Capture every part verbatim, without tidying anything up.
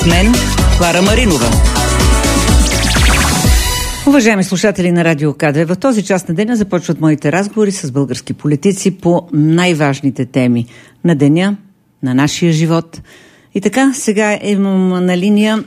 С мен Клара Маринова. Уважаеми слушатели на Радио КАДР, в този част на деня започват моите разговори с български политици по най-важните теми на деня, на нашия живот. И така, сега имам на линия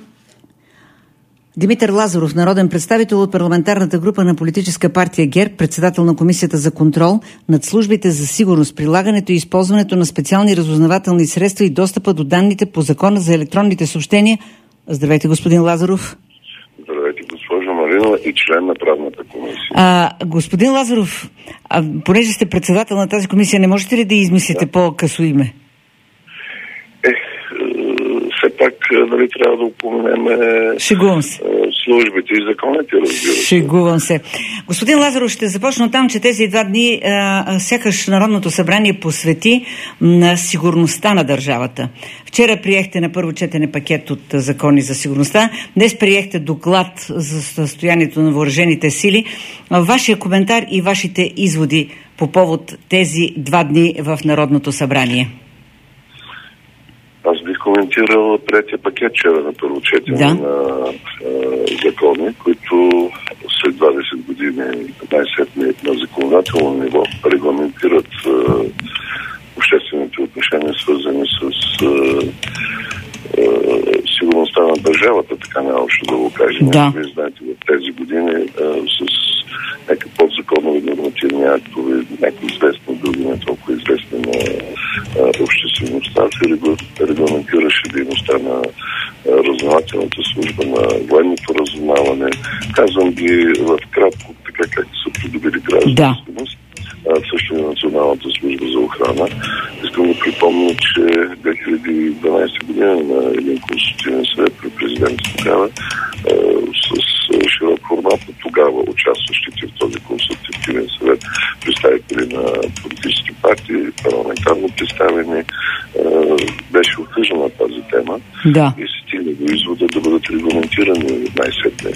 Димитър Лазаров, народен представител от парламентарната група на политическа партия ГЕРБ, председател на Комисията за контрол над службите за сигурност, прилагането и използването на специални разузнавателни средства и достъпа до данните по Закона за електронните съобщения. Здравейте, господин Лазаров. Здравейте, госпожо Маринова и член на правната комисия. А, господин Лазаров, а, понеже сте председател на тази комисия, не можете ли да измислите да. по-късо име? Ех, все пак, нали, трябва да упоменем Шегувам се. службите и законите, разбира се. Шегувам се. Господин Лазаров, ще започна от там, че тези два дни а, сякаш Народното събрание посвети на сигурността на държавата. Вчера приехте на първо четене пакет от закони за сигурността. Днес приехте доклад за състоянието на въоръжените сили. Вашия коментар и вашите изводи по повод тези два дни в Народното събрание. Аз бих коментирал третия пакет вчера на първо четене да. на а, закони, които след двадесет години най-сетне на законодателно ниво регламентират а, обществените отношения, свързани с а, а, сигурността на държавата, така най-общо да го кажем. Да. Вие знаете, в тези години а, с някакви подзаконови нормативни актове, някакви известни, други не толкова известни на а, обществеността, се регламентираше дейността на а, разузнавателната служба, на военното разузнаване. Казвам ги в кратко, така както са придобили гражданственост. Да. Също и Националната служба за охрана. Искам да припомня, че две хиляди и дванадесета година на един консултативен съвет при президента тогава с широк формат на тогава участващите в този консултативен съвет представители на политически партии, парламентарно представени, беше обсъждана тази тема. Да. И се стигна до извода да бъдат регламентирани най-сетне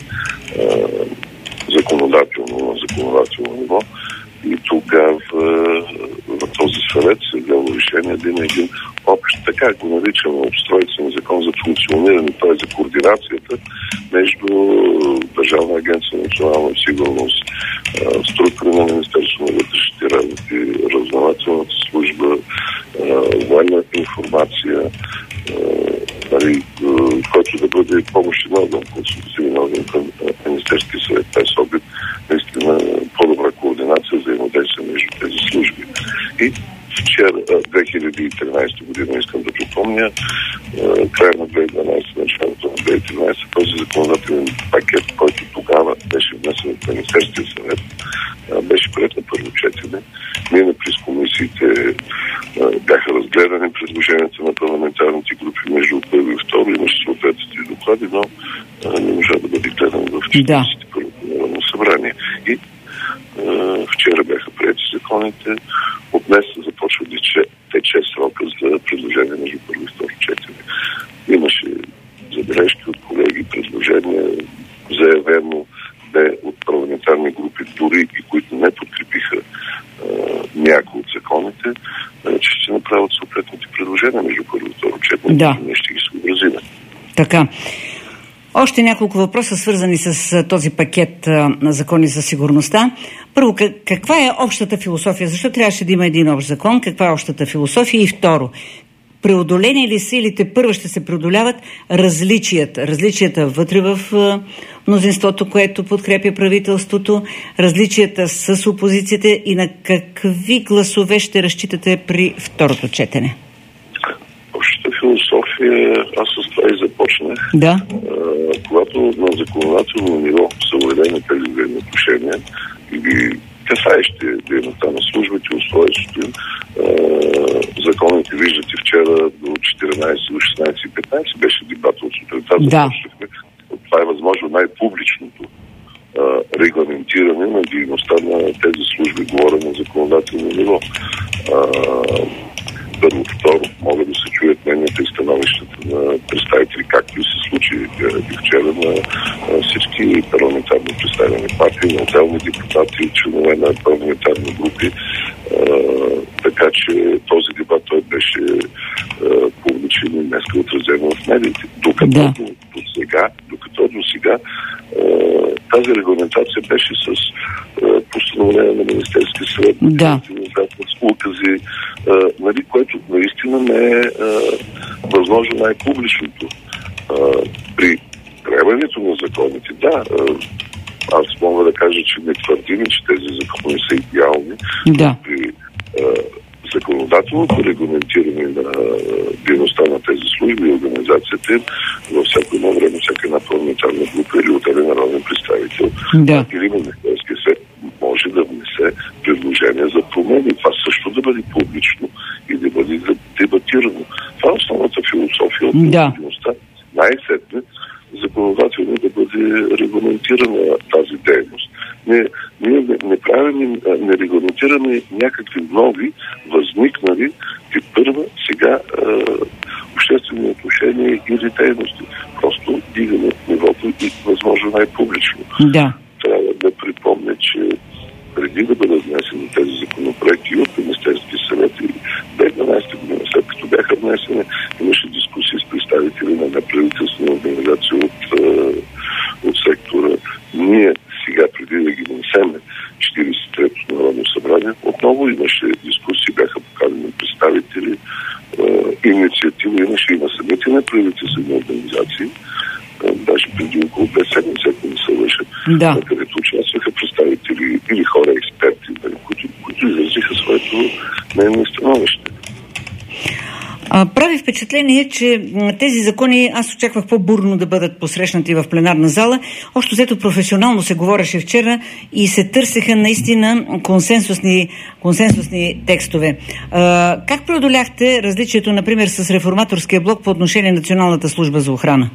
законодателно, на законодателно ниво. И тогава в този съвет се взело решение да има един общ, така го наричаме, устройствен закон за функциониране, т.е. за координацията между Държавна агенция национална сигурност, структури на Министерството на вътрешните работи, разузнавателната служба, военна информация, който да бъде помощен орган, консултативен орган към Министерския съвет, с оглед наистина по-добра координация, взаимодействие между тези служби. И вчера, две хиляди и тринадесета година, искам да припомня, края на две хиляди и дванадесета, началото на две хиляди и тринадесета, този законодателен пакет, който тогава беше внесен от Министерския съвет, беше приет на първо четене. Мина през комисиите, бяха разгледани предложенията на парламентарните групи между първо и второ, имаше съответните доклади, но не можа да бъде гледан в четиридесет и първото Народно събрание. И вчера бяха приети законите, от днес започва да тече срока за предложение между първо и второ четене. Имаше забележки от колеги, предложения, заявено бе от парламентарни групи, дори и които не подкрепиха някои от законите, че ще направят съответните предложения между първо и второ четене. Да. Ние ще ги съобразим. Така. Още няколко въпроса, свързани с този пакет на закони за сигурността. Първо, каква е общата философия? Защо трябваше да има един общ закон? Каква е общата философия? И второ, преодолени ли са или те първо ще се преодоляват различията? Различията вътре в мнозинството, което подкрепя правителството, различията с опозицията и на какви гласове ще разчитате при второто четене? Общата философия, аз с това и започнах. Да. А, когато на законодателно ниво са уредени тези взаимоотношения или касаещи дейността на службите, устройството им, законите, виждате, вчера до четиринадесет, до шестнадесет и петнадесет беше дебата от сутринта. Да. Това е възможно най-публичното а, регламентиране на дейността на тези служби, говоря на законодателно ниво. А, Първо, второ, могат да се чуят мненията и становищата на представители, както и се случи и вчера на всички парламентарно представени партии, на отделни депутати, членове на парламентарни групи. Така че този дебат той беше а, публичен и днес отразен в медиите. Докато да. до, до сега, докато до сега а, тази регламентация беше с а, постановление на Министерския съвет, да. с укази, а, нали, което наистина не е а, възможно най-публичното. А, при приемането на законите, да, а, аз мога да кажа, че не твърдим, че тези закони са идеални. Да. При а, законодателното регламентиране на дейността на тези служби и организацията във всяко едно време, всяка една парламентарна група или отделен народен представител да. или Министерския съвет може да внесе предложения за промени. Това също да бъде публично и да бъде дебатирано. Това е основната философия от необходимостта. Да. Най-сетне законодателно да бъде регламентирана тази дейност. Не, ние не, не правим, не регламентираме някакви нови, възникнали и първа сега е, обществени отношения или дейности. Просто дигаме нивото и възможно най-публично. Да. Трябва да припомня, че преди да бъдат внесени тези законопроекти от Министерския съвет и две хиляди и дванадесета година, след като бяха внесени, имаше дискусии с представители на неправителствени организации от, от сектора. Ние сега, преди да ги внесеме четиридесет и третото Народно събрание, отново имаше дискусии, бяха поканени представители, инициатива имаше и на самите неправителствени организации, даже преди около две седмици, ако не се лъжа, да. където участваха представители или хора експерти, които, които изразиха своето мнение и становище. А, прави впечатление, че тези закони, аз очаквах по-бурно да бъдат посрещнати в пленарна зала. Още взето професионално се говореше вчера и се търсеха наистина консенсусни, консенсусни текстове. А, как преодоляхте различието, например, с реформаторския блок по отношение на Националната служба за охрана?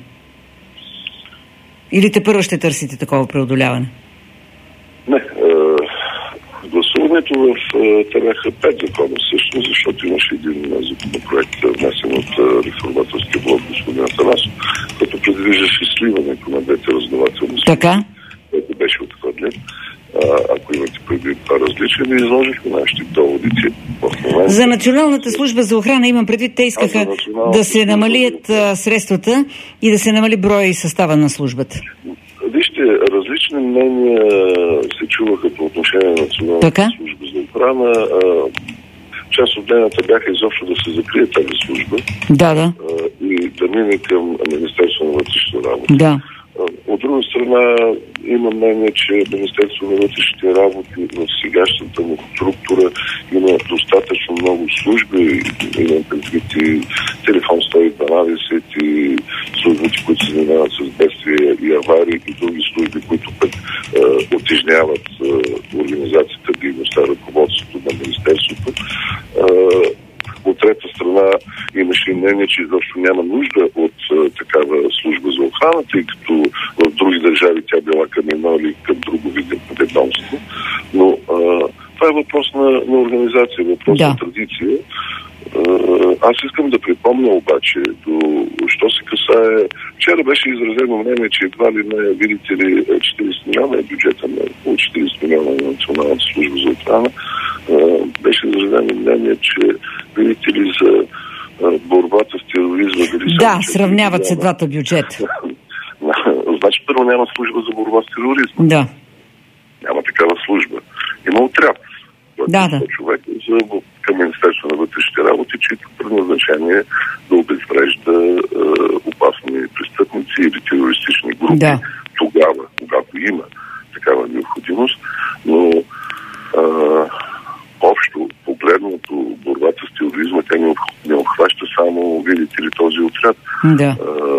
Или те първо ще търсите такова преодоляване? Не. Е, гласуването в те бяха пет закона всъщност, защото имаше един законопроект, внесен от реформаторския блок господин Атанасов, който предвиждаше сливането на двете разнователни служби. Така? Който беше отхвърлен. Ако имате предвид това различие, да изложихме нашите доводите в момента. За Националната служба за охрана имам предвид, те искаха да се намалият средствата и да се намали броя и състава на службата. Вижте, различни мнения се чуваха по отношение на Националната така? служба за охрана. Част от мненията бяха изобщо да се закрие тази служба. Да, да. И да мине към Министерство на вътрешните работи. Да. От друга страна, има мнение, че Министерство на вътрешните работи в сегашната му структура има достатъчно много служби, имам предвид и телефон сто и дванадесет и службите, които се занимават с бедствия и аварии и други служби, които пък е, отежняват е, организацията, дейността, ръководството на Министерството. Е, От трета страна имаше мнение, че изобщо няма нужда от а, такава служба за охрана, тъй като в други държави тя била към едно или към друго ведомство. Но а, това е въпрос на, на организация, въпрос да. на традиция. А, аз искам да припомня обаче, до, що се касае, вчера беше изразено мнение, че едва ли не, видите ли, четиридесет милиона е бюджета на около четиридесет милиона на Националната служба за охрана. Беше изразено мнение, че видите ли за борбата с тероризма... Да, сравняват се двата бюджета. Значи първо няма служба за борба с тероризма. Да. Няма такава служба. Има отряд. Да, да. Човек за, към Министерство на вътрешните работи, чието предназначение е да обезврежда е, опасни престъпници или терористични групи. Да. Тогава, когато има такава необходимост. Но е, общо погледното борбата с тероризма, тя не обхваща само, видите ли, този отряд. Да.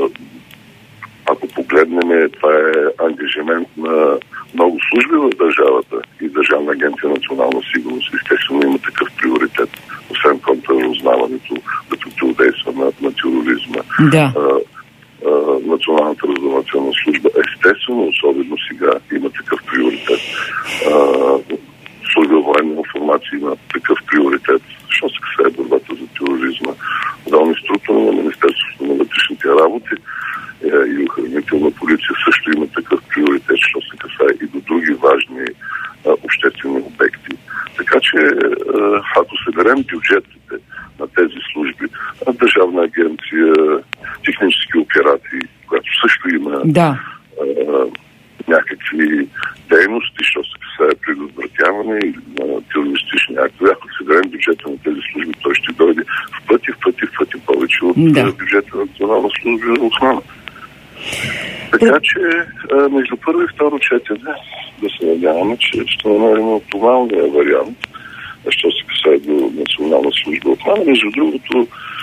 Ако погледнем, това е ангажимент на много служби в държавата и Държавна агенция национална сигурност. Естествено има такъв приоритет, освен контрразузнаването, да противодейства на, на тероризма. Да. А, а, Националната разузнавателна служба, естествено, особено сега, има такъв приоритет. А, служба военна информация има такъв приоритет. Що се касае борбата за тероризма? Отделни структури на Министерството на вътрешните работи и охранителна полиция също има такъв приоритет, що се касае и до други важни а, обществени обекти. Така че, а, ако се съберем бюджетите на тези служби, Държавна агенция, технически операции, която също има да. а, някакви дейности, що се касае предотвратяване или на терористични актове. Ако съберем бюджета на тези служби, той ще дойде в пъти, в пъти, в пъти повече от да. бюджета на Национална служба за охрана. Така че между първо и второ четене да се надяваме, че ще намерим оптималния вариант, що се касае до Национална служба охрана. Между другото,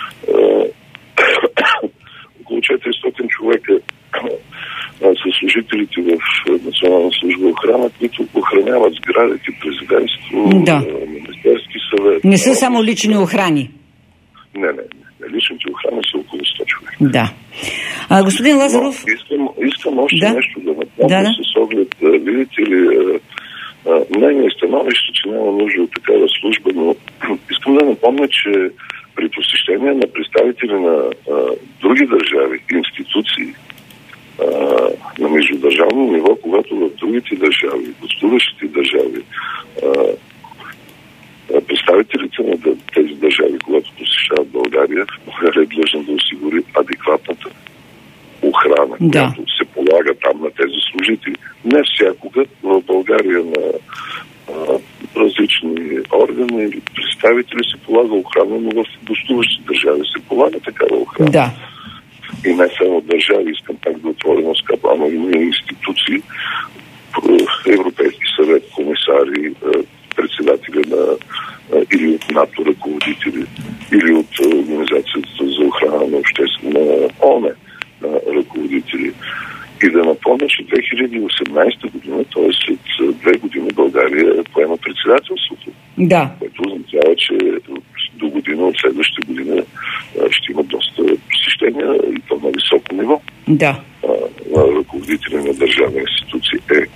около четиристотин човека са служителите в Национална служба охрана, които охраняват сградите, президентство, да. Министерски съвет. Не са само лични охрани. Не, не, не. Личните охрани са около сто човека. Да. А, господин Лазаров... Но искам, искам още да? нещо да напомня да, да. с оглед, видите ли, мнение и становище, че няма нужда от такава служба, но искам да напомня, че при посещение на представители на а, други държави, институции, а, на междудържавно ниво, когато в другите държави, гостуващите държави, а, представителите на тези държави, когато посещават България, България е длъжна да осигури адекватната охрана, да. която се полага там на тези служители. Не всякога в България на а, различни органи или представители се полага охрана, но в гостуващи държави се полага такава охрана. Да. И не само държави, искам пак да отворя на скапа, но и институции, Европейски съвет, комисари, председатели на или от НАТО ръководители, или от Организацията за охрана на обществена ООН ръководители. И да напомня, че две хиляди и осемнадесета година, т.е. след две години, България поема председателството. Да. Което означава, че до година, от следващата година ще има доста посещения и то на високо ниво. Да. На ръководители на държавни институции. Е,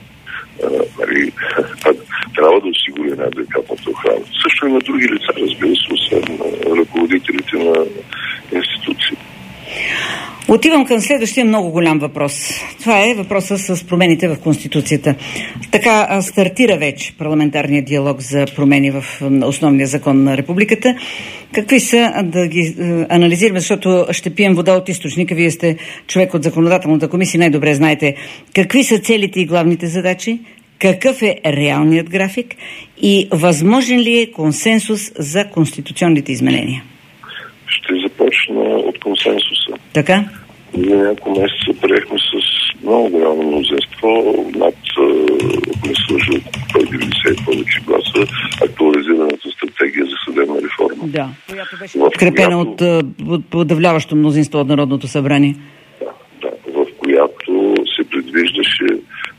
нали, трябва да осигури една адекватната охрана. Също и на други лица, разбира се, освен ръководителите на институции. Отивам към следващия много голям въпрос. Това е въпроса с промените в Конституцията. Така стартира вече парламентарният диалог за промени в основния закон на Републиката. Какви са, да ги анализираме, защото ще пием вода от източника. Вие сте човек от законодателната комисия, най-добре знаете какви са целите и главните задачи, какъв е реалният график и възможен ли е консенсус за конституционните изменения? Ще започна от консенсуса. Така? Ние няколко месеца приехме с много голямо мнозинство, над, мисля, че от деветдесет повече гласа, актуализираната стратегия за съдебна реформа. Да, която беше подкрепена от, от подавляващо мнозинство от Народното събрание. Да, да, в която се предвиждаше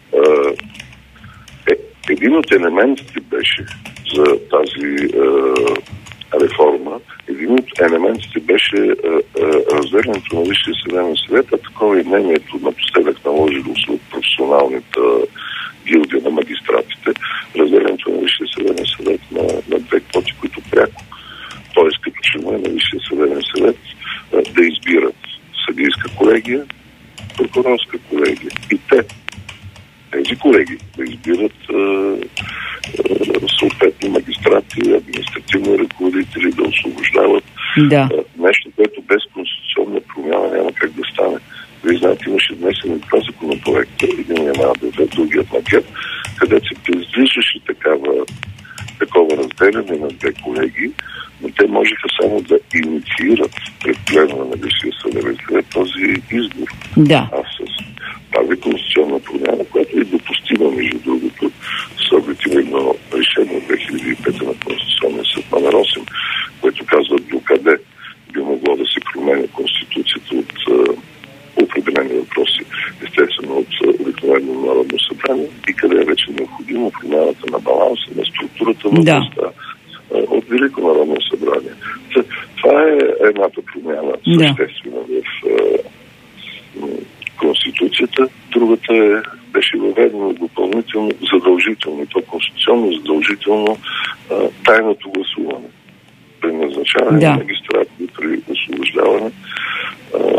е, един от елементите беше за тази е, реформа, един от елементите беше е, е, разделянето на Висшия съдебен съвет, а такова и мнението напоследък наложило се от професионалната гилдия на магистратите, разделянето на Висшия съдебен съвет на, на две квоти, които пряко, т.е. като членове на Висшия съдебен съвет, е, да избират съдийска колегия, прокурорска колегия. И те, тези колеги, да избират е, е, съответни магистрати, административни ръководители, да освобождават. Да. Е, нещо, което без конституционна промяна няма как да стане. Вие знаете, имаше внесени два законопроекта, един е на АДВ, другият на ГЕРБ, където се предвиждаше такава, такова разделяне на две колеги, но те можеха само да инициират пред пленума на Висшия съдебен съвет този избор. Да. А с тази конституционна промяна, която е допустима, между другото, с оглед има едно решение от две хиляди и пета на Конституционния съд номер осем, което казва докъде би могло да се променя Конституцията от uh, определени въпроси, естествено от обикновено Народно събрание и къде е вече необходимо промяната на баланса, на структурата на да. властта от Велико Народно събрание. Това е едната промяна, съществена да. в uh, Конституцията. Другата е, беше въведено допълнително задължително, и то конституционно задължително а, тайното гласуване. При назначаване да. на магистрати, при освобождаване. А,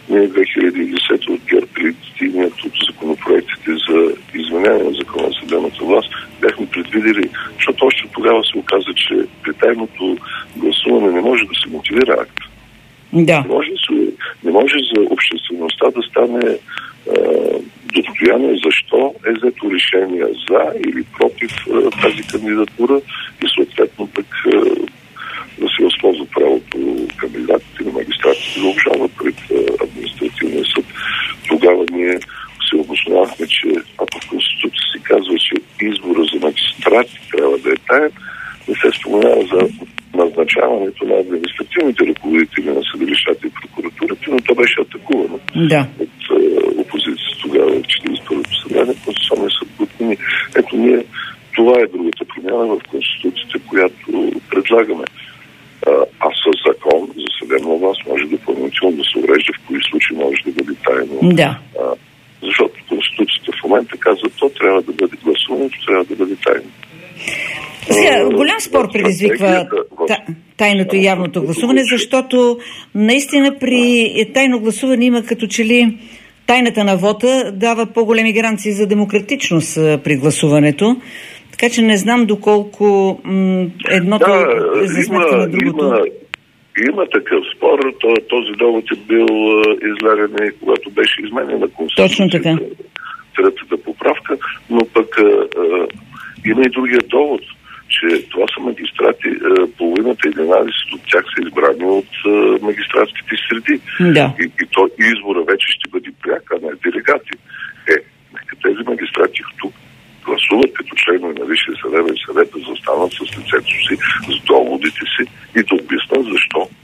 ние две хиляди и десета от ГЕРБ при стигнат от законопроектите за изменение на закона за съдебната власт бяхме предвидели, защото още тогава се оказа, че при тайното гласуване не може да се мотивира акт. Да. Не може, не може за обществеността да стане достояние защо е взето решение за или против а, тази кандидатура и съответно пък а, да се възползва правото кандидатите на магистратите да обжалват пред а, административния съд. Тогава ние се обосновахме, че ако в Конституцията се казва, че избора за магистрати трябва да е таен, не се споменава за назначаването на административните ръководители на съдилищата и прокуратурата, но то беше атакувано да. от а, опозицията тогава в четиридесет и първото събрание. Конституционния съд го отмени. Ето ние, това е другата промяна в Конституцията, която предлагаме. А, а с закон за съдебна власт може допълнително да се урежда в кои случаи може да бъде тайно. Да. А, защото Конституцията в момента казва, то трябва да бъде гласувано, трябва да бъде тайно. Сега, голям спор предизвиква тайното и явното гласуване, защото наистина при тайно гласуване има като че ли тайната на вота дава по-големи гаранции за демократичност при гласуването. Така че не знам доколко м- едното да, е за сметка на другото. Има, има такъв спор. Този довод е бил излаган, когато беше изменена Конституцията. Точно така. Третата поправка, но пък а, има и другия довод, че това са магистрати, половината, единадесет от тях са избрани от магистратските среди. Да. И, и то избора вече ще бъде пряк, а не делегати. Е, нека тези магистрати тук гласуват като членове на Висшия съдебен съвет, да застанат с лицето си, с доводите си и да обяснат защо а,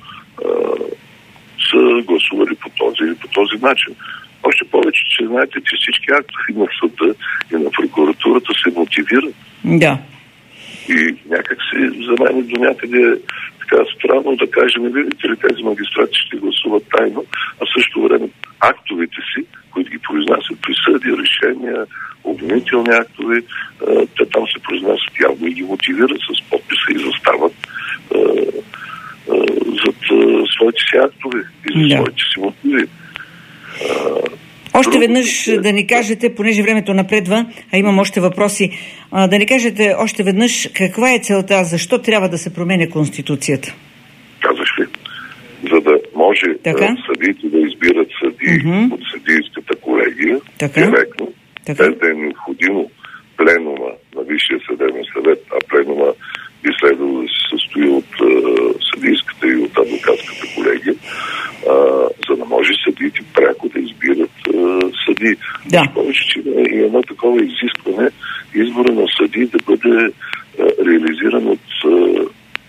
са гласували по този или по този начин. Още повече, че знаете, че всички актове на съда и на прокуратурата се мотивират. Да. И някак си за мен до някъде така странно да кажем, видите ли, тези магистрати ще гласуват тайно, а също време актовете си, които ги произнасят присъди, решения, обвинителни актове, те там се произнасят явно и ги мотивират с подписа и застават а, а, зад а, своите си актове и за да. своите си мотиви. Още веднъж да ни кажете, понеже времето напредва, а имам още въпроси, да ни кажете още веднъж каква е целта, защо трябва да се променя Конституцията? Казах ли, за да може така? съдиите да избират съдии mm-hmm. от съдийската колегия директно, без да е необходимо пленума на Висшия съдебен съвет, а пленума би следвало да се състои от uh, съдийската и от адвокатската колегия, uh, за да може съдиите пряко да избират uh, съдии. Да. Повече, че има и едно такова изискване избора на съдии да бъде uh, реализиран от uh,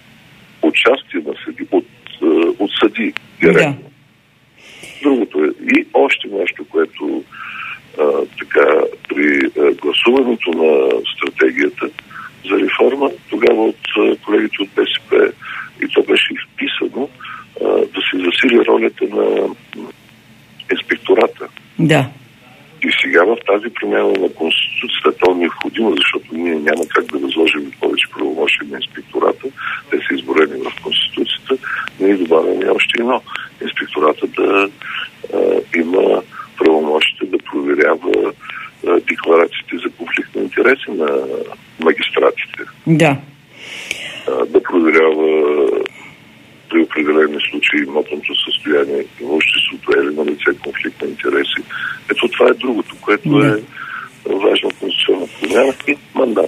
участие на съдии, от, uh, от съдии директно. Да. Другото е и още нещо, което uh, така при uh, гласуването на стратегията за реформа, тогава от колегите от БСП, и то беше изписано, да се засили ролята на инспектората. Да. И сега в тази промяна на Конституцията то е необходимо, защото ние няма как да възложим повече правомощия на инспектората. Те са изборени в Конституцията. Ние добавяме още едно. Инспектората да а, има правомощите да проверява а, декларациите за конфликт на интереси на магистратите. Да. А, да проверява при определени случаи имотното състояние, имуществото е ли на лице конфликт на интереси. Ето това е другото, което да. е важно конституционна промяна и мандат.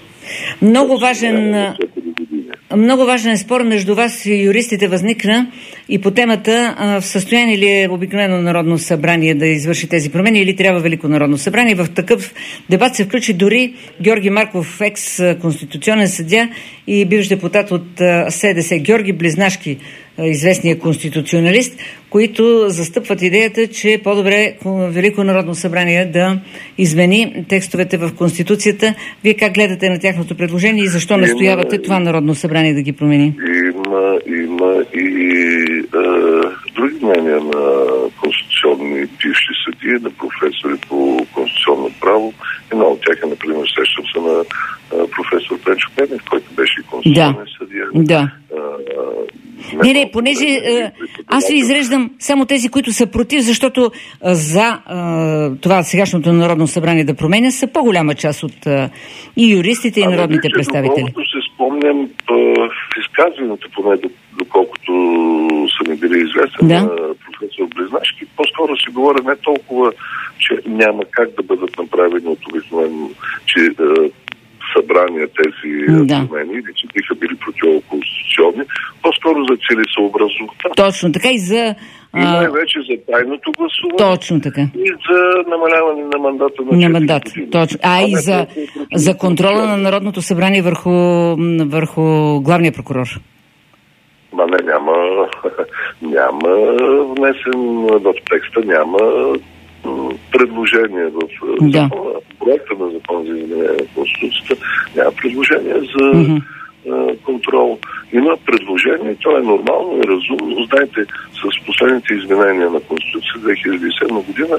Много важен, много важен спор между вас и юристите възникна и по темата в състояние ли е обикновено Народно събрание да извърши тези промени или трябва Велико Народно събрание. В такъв дебат се включи дори Георги Марков, екс-конституционен съдия и бивш депутат от СДС, Георги Близнашки, известният конституционалист, които застъпват идеята, че е по-добре Велико Народно събрание да измени текстовете в Конституцията. Вие как гледате на тяхното предложение и защо има, настоявате това Народно събрание да ги промени? Има, има и е, други мнения на конституционни бивши съдии, на професори по конституционно право. Една от тях е, например, сещам се на професор Пенчо Пенев, който беше и конституционен да. съдия. Да. А, Не, не, понеже е, аз ви изреждам само тези, които са против, защото а, за а, това сегашното Народно събрание да променя са по-голяма част от а, и юристите, и народните а, представители. Доколкото се спомням в изказването, поне доколкото са ми били известен да. на професор Близнашки, по-скоро се говори не толкова, че няма как да бъдат направени от обикновено, че събрания тези да. промени, или че биха били противоконституционни, по-скоро за целесъобразността. Точно така и за... И най-вече за тайното гласуване. Точно така. И за намаляване на мандата на, на мандат. Точно. А, а и за, за контрола на Народното събрание върху, върху главния прокурор. Ма не, няма, няма внесен в текста, няма предложение в да. закона, проекта на закон за изменение на Конституцията, няма предложение за mm-hmm. контрол. Има предложение, то е нормално и разумно. Знаете, с последните изменения на Конституцията две хиляди и седма година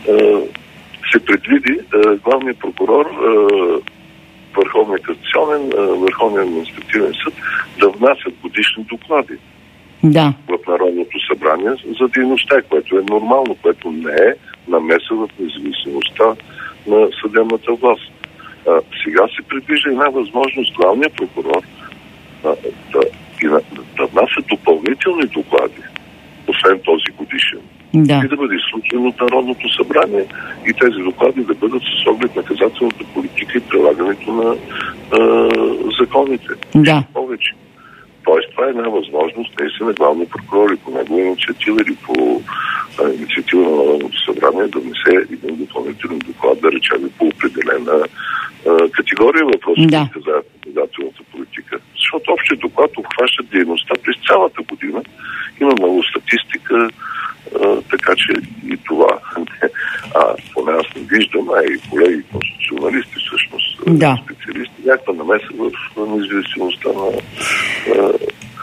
се предвиди главният прокурор, Върховният касационен, Върховният административен съд да внасят годишни доклади да. в Народното събрание за дейността, което е нормално, което не е намеса в независимостта на съдебната власт. А, сега се предвижда една възможност главният прокурор а, да, да, да внася допълнителни доклади, освен този годишен, да. и да бъде изслушан от Народното събрание и тези доклади да бъдат с оглед наказателната политика и прилагането на а, законите. Да. Повече. Тоест, това е една възможност, наистина главния прокурор и по негова инициатива или по а, инициатива на Народното събрание да внесе един допълнителен доклад, да речем по определена а, категория въпроси да. за наказателната политика. Защото общия доклад обхваща дейността през цялата година. Има много статистика, а, така че и това, а поне аз не виждам, а и колеги конституционалисти всъщност, да. специалисти, някаква намеса в независимостта на а,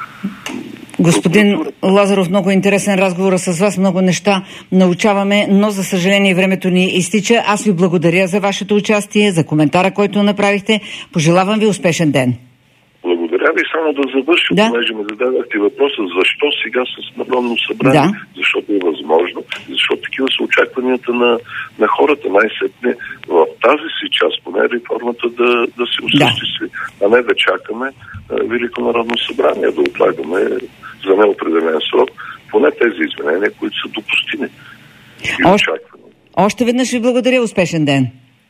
Господин Лазаров, много интересен разговор с вас, много неща научаваме, но за съжаление времето ни изтича. Аз ви благодаря за вашето участие, за коментара, който направихте. Пожелавам ви успешен ден. Благодаря ви, само да завършим, да. понеже ме зададахте въпроса, защо сега с Народно събрание, да. защото е възможно, защото такива са очакванията на, на хората, най-сетне в тази си част, поне реформата да, да се осъществи, да. а не да чакаме а, Велико Народно събрание, да отлагаме за неопределен срок, поне тези изменения, които са допустими и Още, очаквани. Още веднъж ви благодаря, успешен ден.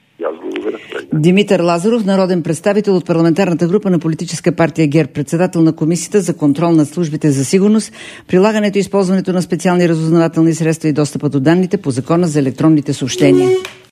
Димитър Лазаров, народен представител от парламентарната група на политическа партия ГЕРБ, председател на Комисията за контрол над службите за сигурност, прилагането и използването на специални разузнавателни средства и достъпа до данните по Закона за електронните съобщения.